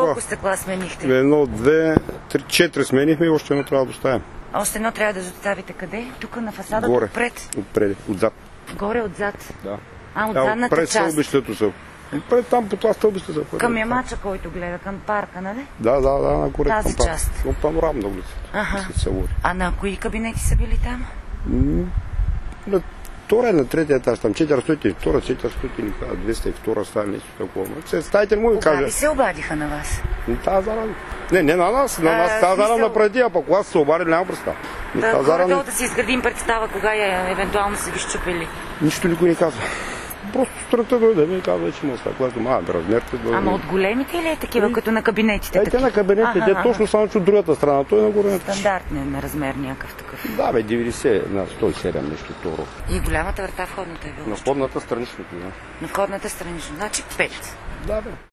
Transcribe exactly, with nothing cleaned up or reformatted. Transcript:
колко стъкла сменихте? Едно, две, три, четири сменихме и още едно трябва да оставим. Още едно трябва да доставите къде? Тук на фасадата? Горе. Отпред? Отпред, отзад. Горе, отзад? Да. А, от Да, задната пред част? стълбището са. Пред там по това стълбище са. Към ямача, който гледа, към парка, нали? Да, да, да, нагоре. Тази към част. Но панорамна улица. Аха. Се води. А на кои кабинети са били там? На втора и на третия етаж, там четиристотин и втора, четиристотин и двеста и втора стая, нещо такова. Стаите му ви Кога кажа. ви се обадиха на вас? Тази зарана. Не, не на нас, на нас тази зарана напреди, а пък когато се обади, няма представа. Да, горе-долу да си изградим представа, кога я евентуално са ви щупили. Нищо никой не казва. Просто сутринта дойде ми и казва, че му стъкла, малък размерите. Ама от големите или е такива, като на кабинетите? Е, те на кабинетите, те точно само, че от другата страна, той е нагоре. Стандартен размер някакъв такъв. Да, бе, деветдесет на сто и седем нещо второ. И голямата врата входната е била? На входната страничната, да. На входната странична, значи пет. Да, бе.